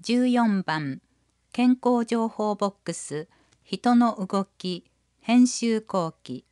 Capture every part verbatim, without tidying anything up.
じゅうよんばん健康情報ボックス人の動き編集後期。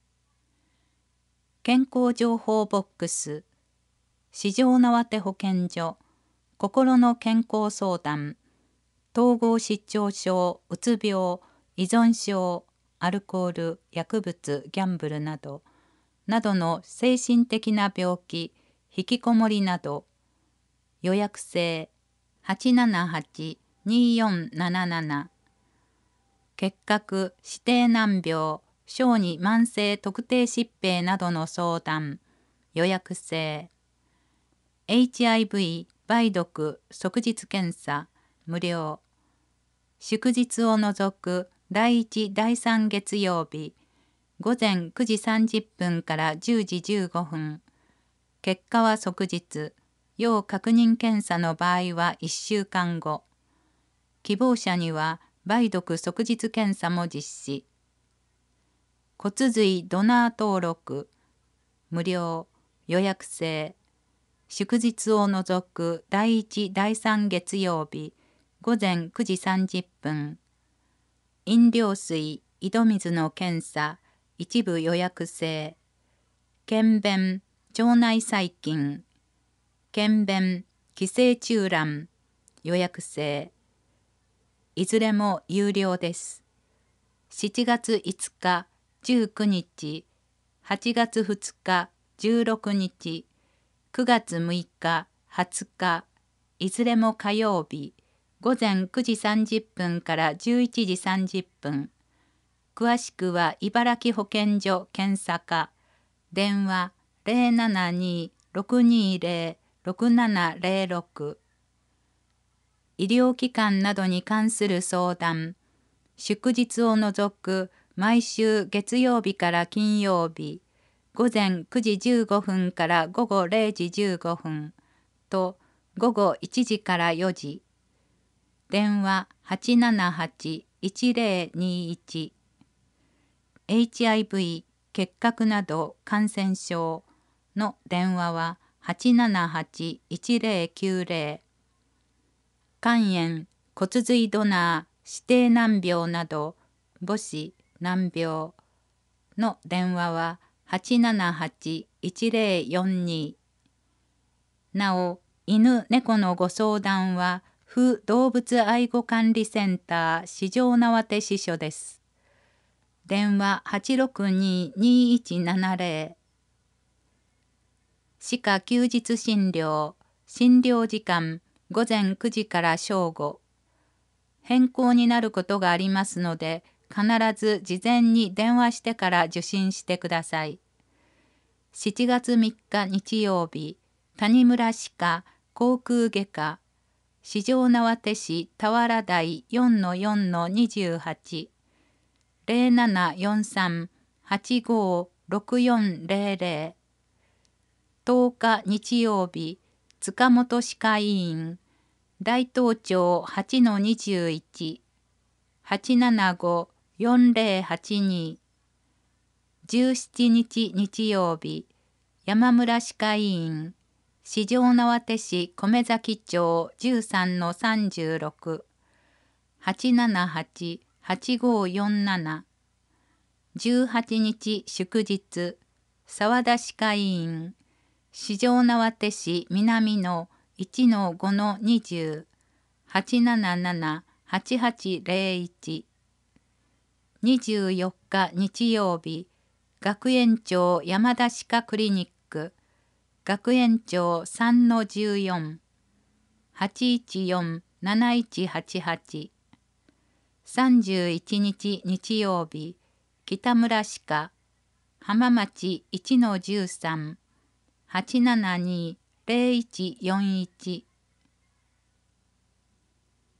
健康情報ボックス四条畷保健所心の健康相談統合失調症うつ病依存症アルコール薬物ギャンブルなどなどの精神的な病気引きこもりなど予約制 はちななはちにーよんなななな 結核指定難病小児慢性特定疾病などの相談予約制 エイチアイブイ 梅毒即日検査無料祝日を除くだいいちだいさん月曜日午前くじさんじゅっぷんからじゅうじじゅうごふん結果は即日要確認検査の場合はいっしゅうかんご希望者には梅毒即日検査も実施骨髄ドナー登録無料予約制祝日を除くだいいちだいさん月曜日午前くじさんじゅっぷん飲料水井戸水の検査一部予約制検便腸内細菌検便寄生虫卵予約制いずれも有料です。しちがついつかじゅうくにちはちがつふつかじゅうろくにちくがつむいかはつかいずれも火曜日午前くじさんじゅっぷんからじゅういちじさんじゅっぷん詳しくは茨城保健所検査課電話 ゼロななにーろくにーぜろろくななぜろろく 医療機関などに関する相談祝日を除く毎週月曜日から金曜日午前くじじゅうごふんから午後れいじじゅうごふんと午後いちじからよじ電話 はちななはちいちぜろにいち エイチアイブイ 結核など感染症の電話ははちななはちいちぜろきゅうぜろ肝炎骨髄ドナー指定難病など母子難病の電話ははちななはちいちぜろよんになお犬猫のご相談は府動物愛護管理センター四条畷支所です。電話 はちろくにーにーいちななぜろ 歯科休日診療診療時間午前くじから正午変更になることがありますので必ず事前に電話してから受診してください。しちがつみっか日曜日谷村歯科口腔外科四条畷市田原台 よんのよんのにじゅうはち ゼロななよんさん はちごろくよんぜろぜろとおか日曜日塚本歯科医院大東町 はちのにじゅういち はちななご よんぜろはちにじゅうしちにち日曜日山村歯科医院四条畷市米崎町 じゅうさんのさんじゅうろく はちななはち はちごよんななじゅうはちにち祝日沢田歯科医院四条畷市南の いちのごのにじゅう はちなななな はちはちぜろいちにじゅうよっか日曜日学園町山田歯科クリニック学園町 さんのじゅうよん はちいちよん なないちはちはちさんじゅういちにち日曜日北村歯科浜町 いちのじゅうさん はちななにぜろいちよんいち